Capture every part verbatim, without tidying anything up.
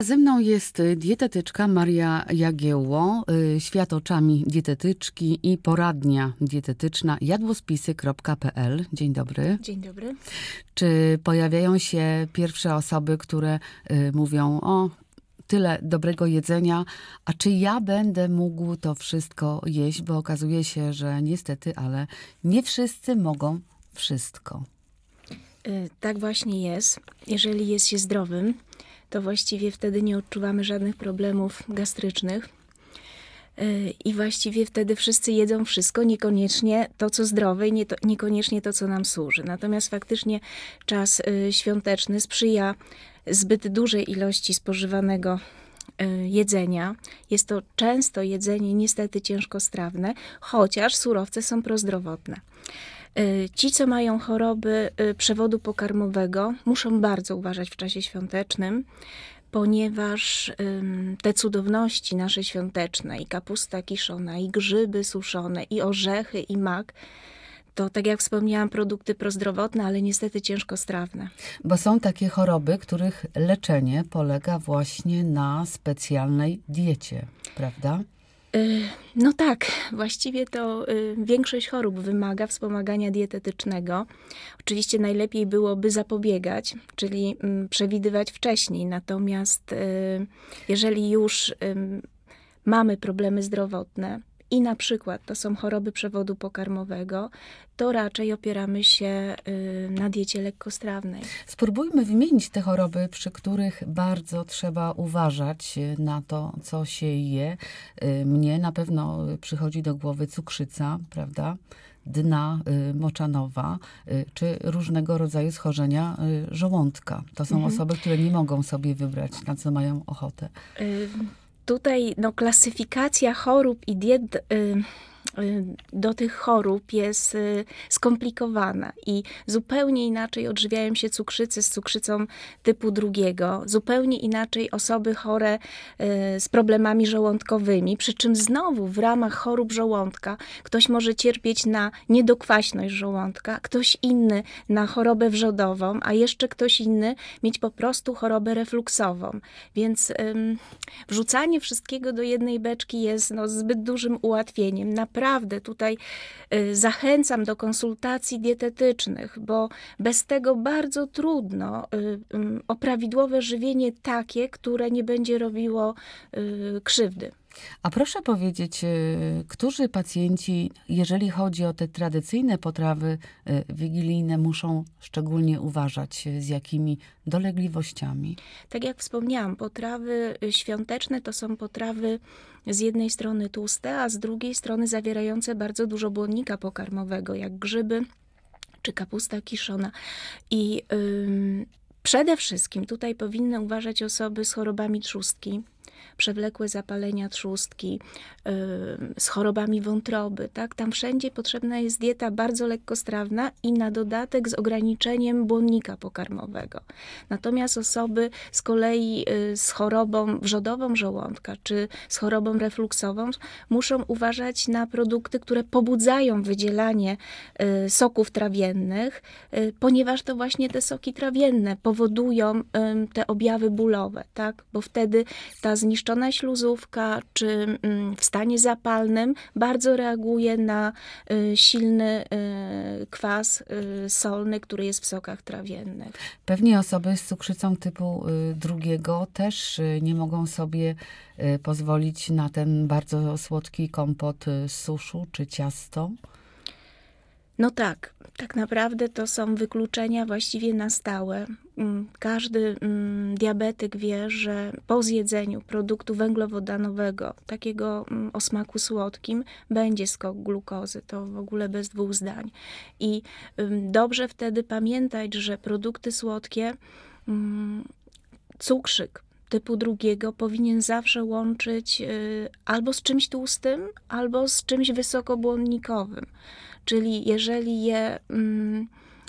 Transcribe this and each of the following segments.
Ze mną jest dietetyczka Maria Jagiełło, świat oczami dietetyczki i poradnia dietetyczna jadłospisy kropka pe el. Dzień dobry. Dzień dobry. Czy pojawiają się pierwsze osoby, które y, mówią o tyle dobrego jedzenia, a czy ja będę mógł to wszystko jeść? Bo okazuje się, że niestety, ale nie wszyscy mogą wszystko. Y, tak właśnie jest. Jeżeli jest się zdrowym, to właściwie wtedy nie odczuwamy żadnych problemów gastrycznych. Y, I właściwie wtedy wszyscy jedzą wszystko, niekoniecznie to, co zdrowe i nie to, niekoniecznie to, co nam służy. Natomiast faktycznie czas y, świąteczny sprzyja zbyt dużej ilości spożywanego y, jedzenia. Jest to często jedzenie niestety ciężkostrawne, chociaż surowce są prozdrowotne. Ci, co mają choroby przewodu pokarmowego, muszą bardzo uważać w czasie świątecznym, ponieważ te cudowności nasze świąteczne, i kapusta kiszona, i grzyby suszone, i orzechy, i mak, to, tak jak wspomniałam, produkty prozdrowotne, ale niestety ciężkostrawne. Bo są takie choroby, których leczenie polega właśnie na specjalnej diecie, prawda? No tak, właściwie to większość chorób wymaga wspomagania dietetycznego. Oczywiście najlepiej byłoby zapobiegać, czyli przewidywać wcześniej. Natomiast jeżeli już mamy problemy zdrowotne i na przykład to są choroby przewodu pokarmowego, to raczej opieramy się na diecie lekkostrawnej. Spróbujmy wymienić te choroby, przy których bardzo trzeba uważać na to, co się je. Mnie na pewno przychodzi do głowy cukrzyca, prawda? Dna moczanowa, czy różnego rodzaju schorzenia żołądka. To są mhm. osoby, które nie mogą sobie wybrać, na co mają ochotę. Y- Tutaj no, klasyfikacja chorób i diet y, y, do tych chorób jest y, skomplikowana i zupełnie inaczej odżywiają się cukrzycy z cukrzycą typu drugiego, zupełnie inaczej osoby chore y, z problemami żołądkowymi, przy czym znowu w ramach chorób żołądka ktoś może cierpieć na niedokwaśność żołądka, ktoś inny na chorobę wrzodową, a jeszcze ktoś inny mieć po prostu chorobę refluksową. Więc y, wrzucanie wszystkiego do jednej beczki jest no, zbyt dużym ułatwieniem. Naprawdę tutaj y, zachęcam do konsultacji dietetycznych, bo bez tego bardzo trudno y, y, o prawidłowe żywienie takie, które nie będzie robiło y, krzywdy. A proszę powiedzieć, którzy pacjenci, jeżeli chodzi o te tradycyjne potrawy wigilijne, muszą szczególnie uważać, z jakimi dolegliwościami? Tak jak wspomniałam, potrawy świąteczne to są potrawy z jednej strony tłuste, a z drugiej strony zawierające bardzo dużo błonnika pokarmowego, jak grzyby czy kapusta kiszona. I ym, przede wszystkim tutaj powinny uważać osoby z chorobami trzustki, przewlekłe zapalenia trzustki, yy, z chorobami wątroby, tak? Tam wszędzie potrzebna jest dieta bardzo lekkostrawna i na dodatek z ograniczeniem błonnika pokarmowego. Natomiast osoby z kolei yy, z chorobą wrzodową żołądka czy z chorobą refluksową muszą uważać na produkty, które pobudzają wydzielanie yy, soków trawiennych, yy, ponieważ to właśnie te soki trawienne powodują yy, te objawy bólowe, tak? Bo wtedy ta zniszczona śluzówka, czy w stanie zapalnym bardzo reaguje na silny kwas solny, który jest w sokach trawiennych. Pewnie osoby z cukrzycą typu drugiego też nie mogą sobie pozwolić na ten bardzo słodki kompot z suszu czy ciasto. No tak, tak naprawdę to są wykluczenia właściwie na stałe. Każdy diabetyk wie, że po zjedzeniu produktu węglowodanowego, takiego o smaku słodkim, będzie skok glukozy. To w ogóle bez dwóch zdań. I dobrze wtedy pamiętać, że produkty słodkie, cukrzyk typu drugiego powinien zawsze łączyć albo z czymś tłustym, albo z czymś wysokobłonnikowym. Czyli jeżeli je mm,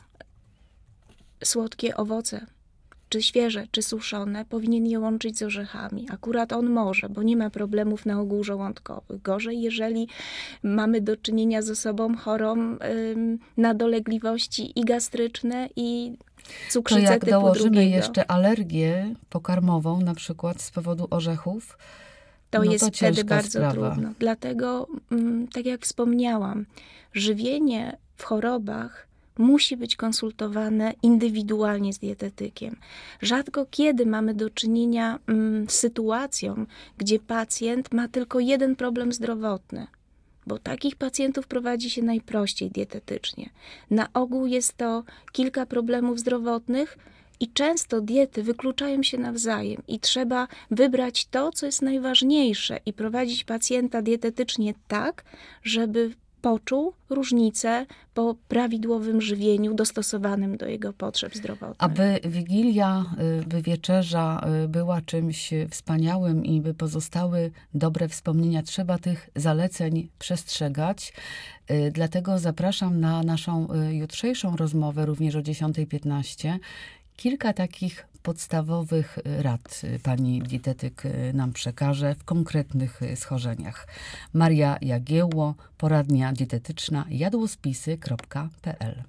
słodkie owoce, czy świeże, czy suszone, powinien je łączyć z orzechami. Akurat on może, bo nie ma problemów na ogół żołądkowych. Gorzej, jeżeli mamy do czynienia z osobą chorą ym, na dolegliwości i gastryczne, i To Cukrzycę jak typu dołożymy drugiego. jeszcze alergię pokarmową, na przykład z powodu orzechów, To no jest to wtedy ciężka bardzo sprawa. trudno. Dlatego, mm, tak jak wspomniałam, żywienie w chorobach musi być konsultowane indywidualnie z dietetykiem. Rzadko kiedy mamy do czynienia mm, z sytuacją, gdzie pacjent ma tylko jeden problem zdrowotny, bo takich pacjentów prowadzi się najprościej dietetycznie. Na ogół jest to kilka problemów zdrowotnych i często diety wykluczają się nawzajem i trzeba wybrać to, co jest najważniejsze i prowadzić pacjenta dietetycznie tak, żeby poczuł różnicę po prawidłowym żywieniu dostosowanym do jego potrzeb zdrowotnych. Aby Wigilia, y, by wieczerza y, była czymś wspaniałym i by pozostały dobre wspomnienia, trzeba tych zaleceń przestrzegać. Y, Dlatego zapraszam na naszą y, jutrzejszą rozmowę, również o dziesiąta piętnaście. Kilka takich podstawowych rad y, pani dietetyk y, nam przekaże w konkretnych y, schorzeniach. Maria Jagiełło, poradnia dietetyczna, jadłospisy kropka p l.